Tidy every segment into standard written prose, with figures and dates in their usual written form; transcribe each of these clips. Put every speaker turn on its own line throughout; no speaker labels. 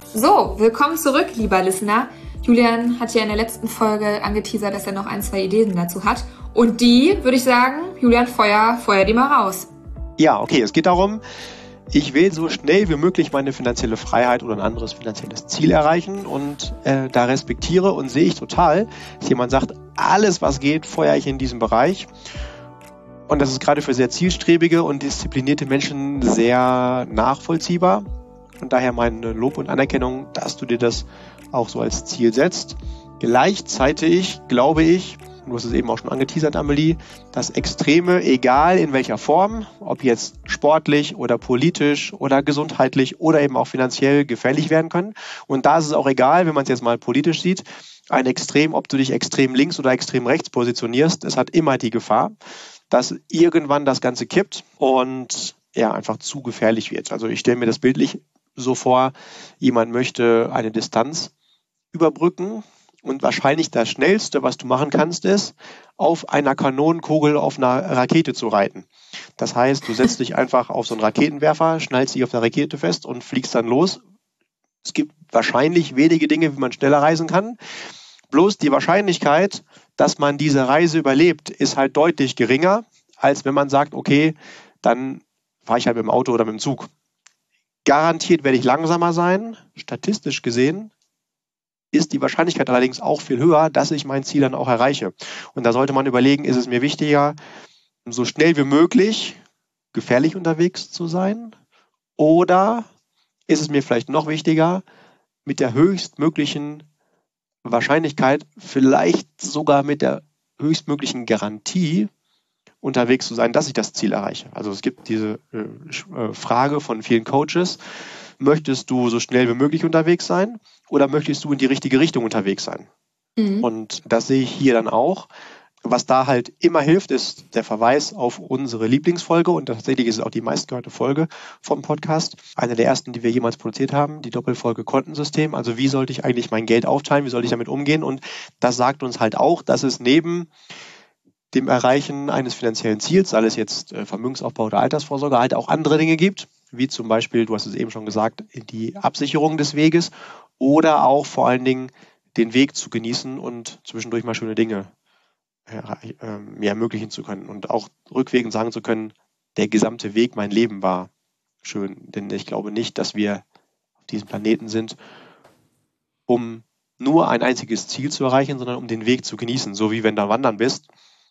So, willkommen zurück, lieber Listener. Julian hat ja in der letzten Folge angeteasert, dass er noch 1, 2 Ideen dazu hat. Und die, würde ich sagen, Julian, feuer die mal raus.
Ja, okay, es geht darum, ich will so schnell wie möglich meine finanzielle Freiheit oder ein anderes finanzielles Ziel erreichen und da respektiere und sehe ich total, dass jemand sagt, alles was geht, feuere ich in diesem Bereich. Und das ist gerade für sehr zielstrebige und disziplinierte Menschen sehr nachvollziehbar. Und daher meine Lob und Anerkennung, dass du dir das auch so als Ziel setzt. Gleichzeitig glaube ich, du hast es eben auch schon angeteasert, Amelie, dass Extreme, egal in welcher Form, ob jetzt sportlich oder politisch oder gesundheitlich oder eben auch finanziell gefährlich werden können. Und da ist es auch egal, wenn man es jetzt mal politisch sieht, ein Extrem, ob du dich extrem links oder extrem rechts positionierst, es hat immer die Gefahr, dass irgendwann das Ganze kippt und ja einfach zu gefährlich wird. Also ich stelle mir das bildlich so vor, jemand möchte eine Distanz überbrücken und wahrscheinlich das Schnellste, was du machen kannst, ist, auf einer Kanonenkugel auf einer Rakete zu reiten. Das heißt, du setzt dich einfach auf so einen Raketenwerfer, schnallst dich auf der Rakete fest und fliegst dann los. Es gibt wahrscheinlich wenige Dinge, wie man schneller reisen kann. Bloß die Wahrscheinlichkeit, dass man diese Reise überlebt, ist halt deutlich geringer, als wenn man sagt, okay, dann fahre ich halt mit dem Auto oder mit dem Zug. Garantiert werde ich langsamer sein, statistisch gesehen, ist die Wahrscheinlichkeit allerdings auch viel höher, dass ich mein Ziel dann auch erreiche. Und da sollte man überlegen, ist es mir wichtiger, so schnell wie möglich gefährlich unterwegs zu sein? Oder ist es mir vielleicht noch wichtiger, mit der höchstmöglichen Wahrscheinlichkeit, vielleicht sogar mit der höchstmöglichen Garantie unterwegs zu sein, dass ich das Ziel erreiche? Also es gibt diese Frage von vielen Coaches, möchtest du so schnell wie möglich unterwegs sein oder möchtest du in die richtige Richtung unterwegs sein? Mhm. Und das sehe ich hier dann auch. Was da halt immer hilft, ist der Verweis auf unsere Lieblingsfolge und tatsächlich ist es auch die meistgehörte Folge vom Podcast. Eine der ersten, die wir jemals produziert haben, die Doppelfolge Kontensystem. Also wie sollte ich eigentlich mein Geld aufteilen, wie sollte ich damit umgehen? Und das sagt uns halt auch, dass es neben dem Erreichen eines finanziellen Ziels, sei es jetzt Vermögensaufbau oder Altersvorsorge, halt auch andere Dinge gibt, wie zum Beispiel, du hast es eben schon gesagt, die Absicherung des Weges oder auch vor allen Dingen den Weg zu genießen und zwischendurch mal schöne Dinge mir ermöglichen zu können und auch rückwirkend sagen zu können, der gesamte Weg, mein Leben war schön. Denn ich glaube nicht, dass wir auf diesem Planeten sind, um nur ein einziges Ziel zu erreichen, sondern um den Weg zu genießen. So wie wenn du wandern bist.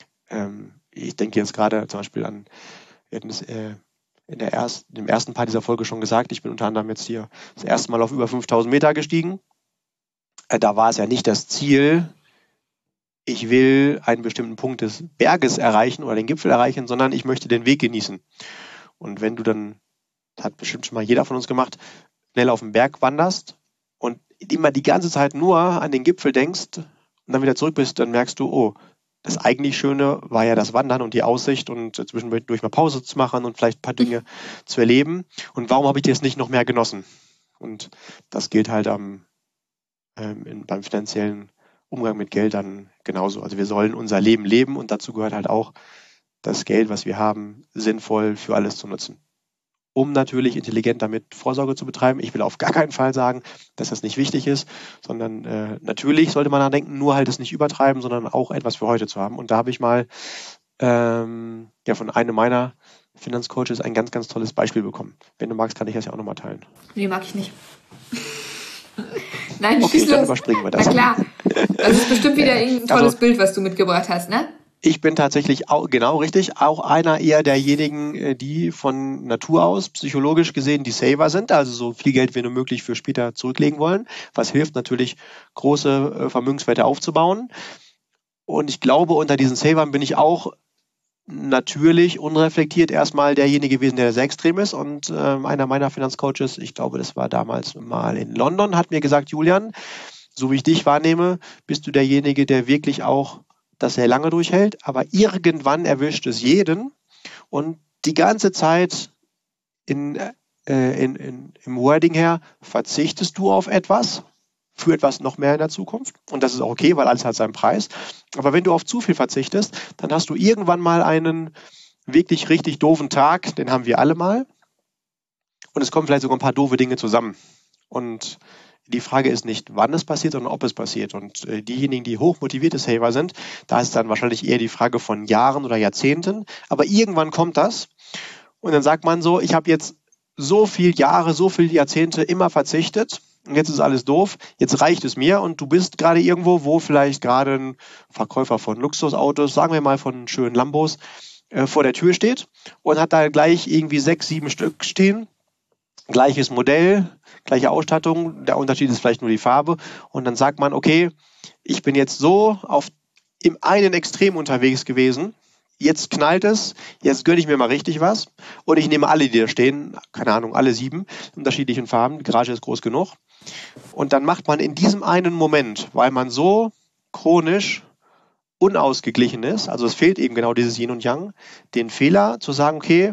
Ich denke jetzt gerade zum Beispiel an, wir hatten es im ersten Part dieser Folge schon gesagt, ich bin unter anderem jetzt hier das erste Mal auf über 5000 Meter gestiegen. Da war es ja nicht das Ziel, ich will einen bestimmten Punkt des Berges erreichen oder den Gipfel erreichen, sondern ich möchte den Weg genießen. Und wenn du dann, das hat bestimmt schon mal jeder von uns gemacht, schnell auf den Berg wanderst und immer die ganze Zeit nur an den Gipfel denkst und dann wieder zurück bist, dann merkst du, oh, das eigentlich Schöne war ja das Wandern und die Aussicht und zwischendurch mal Pause zu machen und vielleicht ein paar Dinge zu erleben. Und warum habe ich das nicht noch mehr genossen? Und das gilt halt beim finanziellen Umgang mit Geld dann genauso. Also wir sollen unser Leben leben und dazu gehört halt auch, das Geld, was wir haben, sinnvoll für alles zu nutzen. Um natürlich intelligent damit Vorsorge zu betreiben. Ich will auf gar keinen Fall sagen, dass das nicht wichtig ist, sondern natürlich sollte man daran denken, nur halt es nicht übertreiben, sondern auch etwas für heute zu haben. Und da habe ich mal von einem meiner Finanzcoaches ein ganz, ganz tolles Beispiel bekommen. Wenn du magst, kann ich das ja auch nochmal teilen.
Nee, mag ich nicht. Nein,
okay, dann überspringen wir das.
Na klar. Das ist bestimmt wieder ein tolles Bild, was du mitgebracht hast, ne?
Ich bin tatsächlich auch, genau richtig, auch einer eher derjenigen, die von Natur aus psychologisch gesehen die Saver sind, also so viel Geld wie nur möglich für später zurücklegen wollen, was hilft natürlich, große Vermögenswerte aufzubauen. Und ich glaube, unter diesen Savern bin ich auch natürlich unreflektiert erstmal derjenige gewesen, der sehr extrem ist. Und einer meiner Finanzcoaches, ich glaube, das war damals mal in London, hat mir gesagt, Julian, so wie ich dich wahrnehme, bist du derjenige, der wirklich auch das sehr lange durchhält, aber irgendwann erwischt es jeden und die ganze Zeit im Wording her verzichtest du auf etwas, für etwas noch mehr in der Zukunft und das ist auch okay, weil alles hat seinen Preis, aber wenn du auf zu viel verzichtest, dann hast du irgendwann mal einen wirklich richtig doofen Tag, den haben wir alle mal und es kommen vielleicht sogar ein paar doofe Dinge zusammen und die Frage ist nicht, wann es passiert, sondern ob es passiert. Und diejenigen, die hochmotivierte Saver sind, da ist dann wahrscheinlich eher die Frage von Jahren oder Jahrzehnten. Aber irgendwann kommt das. Und dann sagt man so, ich habe jetzt so viele Jahre, so viele Jahrzehnte immer verzichtet. Und jetzt ist alles doof. Jetzt reicht es mir. Und du bist gerade irgendwo, wo vielleicht gerade ein Verkäufer von Luxusautos, sagen wir mal von schönen Lambos, vor der Tür steht und hat da gleich irgendwie 6, 7 Stück stehen. Gleiches Modell, gleiche Ausstattung, der Unterschied ist vielleicht nur die Farbe. Und dann sagt man, okay, ich bin jetzt so im einen Extrem unterwegs gewesen, jetzt knallt es, jetzt gönne ich mir mal richtig was und ich nehme alle, die da stehen, keine Ahnung, alle 7 in unterschiedlichen Farben, die Garage ist groß genug. Und dann macht man in diesem einen Moment, weil man so chronisch unausgeglichen ist, also es fehlt eben genau dieses Yin und Yang, den Fehler zu sagen, okay,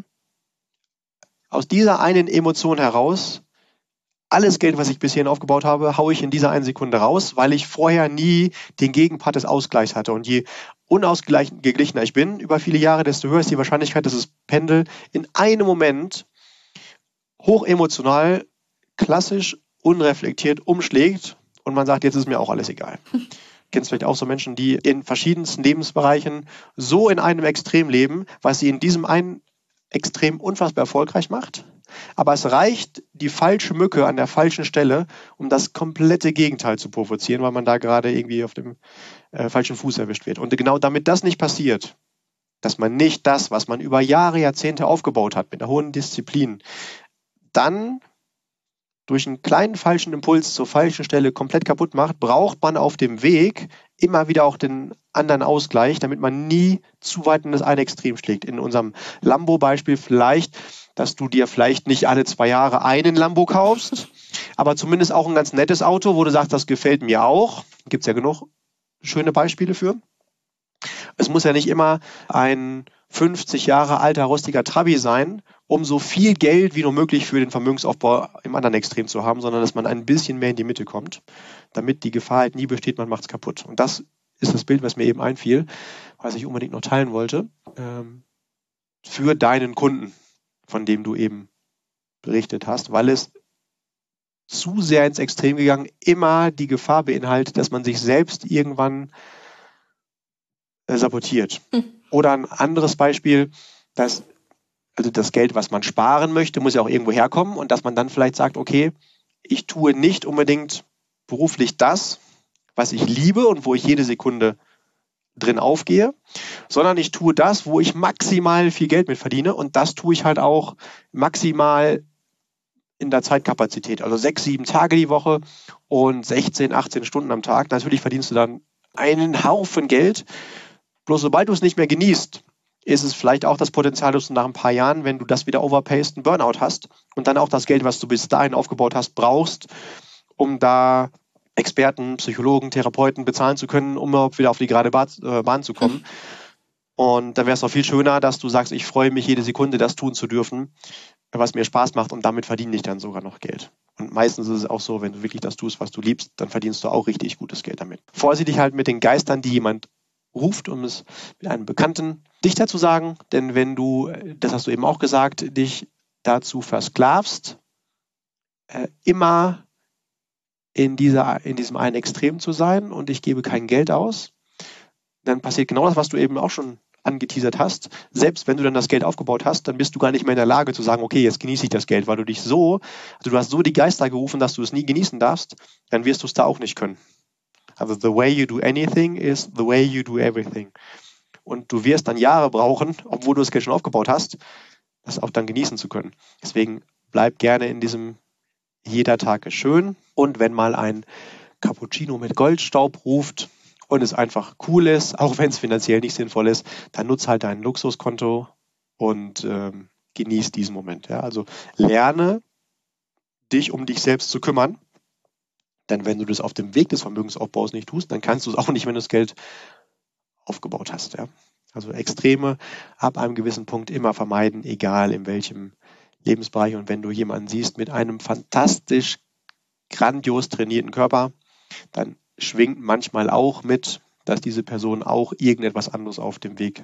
aus dieser einen Emotion heraus, alles Geld, was ich bis hierhin aufgebaut habe, haue ich in dieser einen Sekunde raus, weil ich vorher nie den Gegenpart des Ausgleichs hatte. Und je unausgeglichener ich bin über viele Jahre, desto höher ist die Wahrscheinlichkeit, dass das Pendel in einem Moment hochemotional, klassisch, unreflektiert umschlägt und man sagt, jetzt ist mir auch alles egal. Kennst vielleicht auch so Menschen, die in verschiedensten Lebensbereichen so in einem Extrem leben, was sie in diesem einen Extrem unfassbar erfolgreich macht. Aber es reicht die falsche Mücke an der falschen Stelle, um das komplette Gegenteil zu provozieren, weil man da gerade irgendwie auf dem falschen Fuß erwischt wird. Und genau damit das nicht passiert, dass man nicht das, was man über Jahre, Jahrzehnte aufgebaut hat, mit einer hohen Disziplin, dann durch einen kleinen falschen Impuls zur falschen Stelle komplett kaputt macht, braucht man auf dem Weg immer wieder auch den anderen Ausgleich, damit man nie zu weit in das eine Extrem schlägt. In unserem Lambo-Beispiel vielleicht, dass du dir vielleicht nicht alle 2 Jahre einen Lambo kaufst, aber zumindest auch ein ganz nettes Auto, wo du sagst, das gefällt mir auch. Gibt es ja genug schöne Beispiele für. Es muss ja nicht immer ein 50 Jahre alter rostiger Trabi sein, um so viel Geld wie nur möglich für den Vermögensaufbau im anderen Extrem zu haben, sondern dass man ein bisschen mehr in die Mitte kommt, damit die Gefahr halt nie besteht, man macht es kaputt. Und das ist das Bild, was mir eben einfiel, was ich unbedingt noch teilen wollte, für deinen Kunden, von dem du eben berichtet hast, weil es zu sehr ins Extrem gegangen immer die Gefahr beinhaltet, dass man sich selbst irgendwann sabotiert. Oder ein anderes Beispiel, dass also das Geld, was man sparen möchte, muss ja auch irgendwo herkommen und dass man dann vielleicht sagt, okay, ich tue nicht unbedingt beruflich das, was ich liebe und wo ich jede Sekunde drin aufgehe, sondern ich tue das, wo ich maximal viel Geld mit verdiene und das tue ich halt auch maximal in der Zeitkapazität, also 6, 7 Tage die Woche und 16, 18 Stunden am Tag. Natürlich verdienst du dann einen Haufen Geld, bloß sobald du es nicht mehr genießt, ist es vielleicht auch das Potenzial, dass du nach ein paar Jahren, wenn du das wieder overpayst, einen Burnout hast und dann auch das Geld, was du bis dahin aufgebaut hast, brauchst, um da Experten, Psychologen, Therapeuten bezahlen zu können, um überhaupt wieder auf die gerade Bahn zu kommen. Und dann wäre es doch viel schöner, dass du sagst, ich freue mich jede Sekunde, das tun zu dürfen, was mir Spaß macht und damit verdiene ich dann sogar noch Geld. Und meistens ist es auch so, wenn du wirklich das tust, was du liebst, dann verdienst du auch richtig gutes Geld damit. Vorsichtig halt mit den Geistern, die jemand ruft, um es mit einem bekannten Dichter zu sagen, denn wenn du, das hast du eben auch gesagt, dich dazu versklavst, immer in diesem einen Extrem zu sein und ich gebe kein Geld aus, dann passiert genau das, was du eben auch schon angeteasert hast. Selbst wenn du dann das Geld aufgebaut hast, dann bist du gar nicht mehr in der Lage zu sagen, okay, jetzt genieße ich das Geld, weil du du hast so die Geister gerufen, dass du es nie genießen darfst, dann wirst du es da auch nicht können. Also the way you do anything is the way you do everything. Und du wirst dann Jahre brauchen, obwohl du das Geld schon aufgebaut hast, das auch dann genießen zu können. Deswegen bleib gerne in diesem jeder Tag ist schön. Und wenn mal ein Cappuccino mit Goldstaub ruft und es einfach cool ist, auch wenn es finanziell nicht sinnvoll ist, dann nutz halt dein Luxuskonto und genieß diesen Moment. Ja? Also lerne dich um dich selbst zu kümmern. Denn wenn du das auf dem Weg des Vermögensaufbaus nicht tust, dann kannst du es auch nicht, wenn du das Geld aufgebaut hast. Ja? Also Extreme ab einem gewissen Punkt immer vermeiden, egal in welchem Lebensbereich. Und wenn du jemanden siehst mit einem fantastisch grandios trainierten Körper, dann schwingt manchmal auch mit, dass diese Person auch irgendetwas anderes auf dem Weg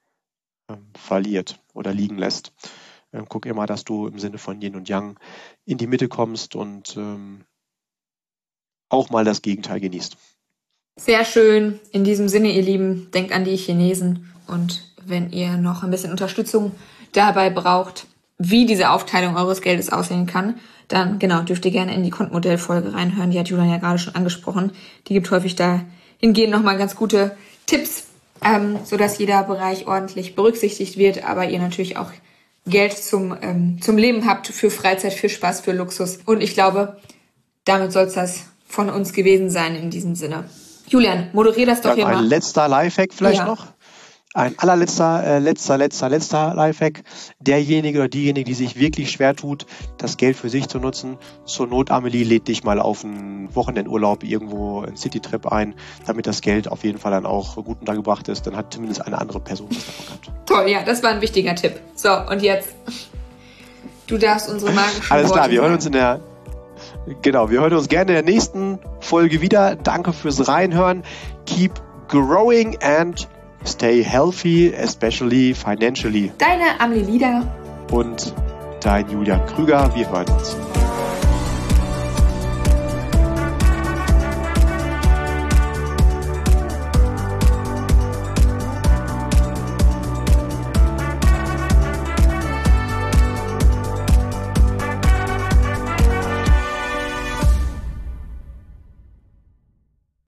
verliert oder liegen lässt. Guck immer, dass du im Sinne von Yin und Yang in die Mitte kommst und auch mal das Gegenteil genießt.
Sehr schön. In diesem Sinne, ihr Lieben, denkt an die Chinesen. Und wenn ihr noch ein bisschen Unterstützung dabei braucht, wie diese Aufteilung eures Geldes aussehen kann, dann dürft ihr gerne in die Kontenmodellfolge reinhören. Die hat Julian ja gerade schon angesprochen. Die gibt häufig dahingehend nochmal ganz gute Tipps, sodass jeder Bereich ordentlich berücksichtigt wird, aber ihr natürlich auch Geld zum Leben habt, für Freizeit, für Spaß, für Luxus. Und ich glaube, damit soll es das von uns gewesen sein in diesem Sinne. Julian, moderier das doch hier mal.
Ein letzter Lifehack vielleicht noch. Ein allerletzter Lifehack. Derjenige oder diejenige, die sich wirklich schwer tut, das Geld für sich zu nutzen. Zur Not, Amelie, lädt dich mal auf einen Wochenendurlaub irgendwo, einen Citytrip ein, damit das Geld auf jeden Fall dann auch gut untergebracht ist. Dann hat zumindest eine andere Person was davon gehabt.
Toll, ja, das war ein wichtiger Tipp. So, und jetzt, du darfst unsere magischen
Alles klar,
Worte
wir hören uns gerne in der nächsten Folge wieder. Danke fürs Reinhören. Keep growing and stay healthy, especially financially.
Deine Amelie Lieder
und dein Julian Krüger. Wir hören uns.